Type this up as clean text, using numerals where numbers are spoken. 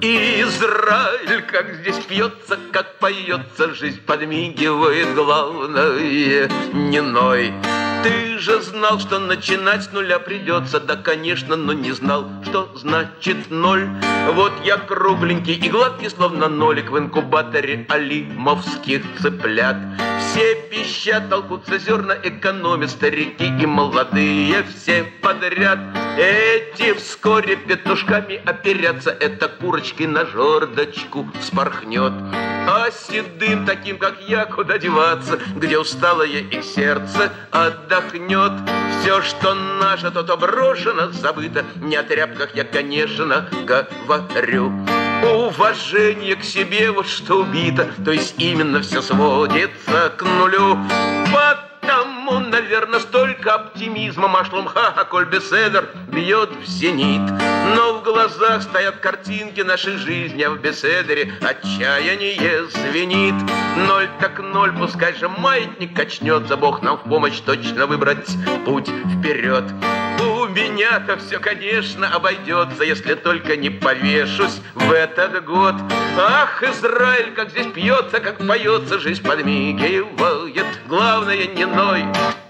Израиль, как здесь пьется, как поется, жизнь подмигивает, главное, не ной. Ты же знал, что начинать с нуля придется. Да, конечно, но не знал, что значит ноль. Вот я кругленький и гладкий, словно нолик в инкубаторе алимовских цыплят. Все пищат, толкутся зерна, экономят старики и молодые, все подряд. Эти вскоре петушками оперятся, эта курочки на жердочку вспорхнет. А седым таким, как я, куда деваться, где усталое их сердце отдохнет. Все, что наше, то брошено, забыто. Не о тряпках я, конечно, говорю. Уважение к себе, вот что убито. То есть именно все сводится к нулю. Потому, наверное, столько оптимизма Машлум коль беседер бьет в зенит. Но в глазах стоят картинки нашей жизни, а в беседере отчаяние звенит. Ноль так ноль, пускай же маятник качнется. Бог нам в помощь точно выбрать путь вперед. У меня-то все, конечно, обойдется, если только не повешусь в этот год. Ах, Израиль, как здесь пьется, как поется, жизнь подмигивает. Главное, не ной.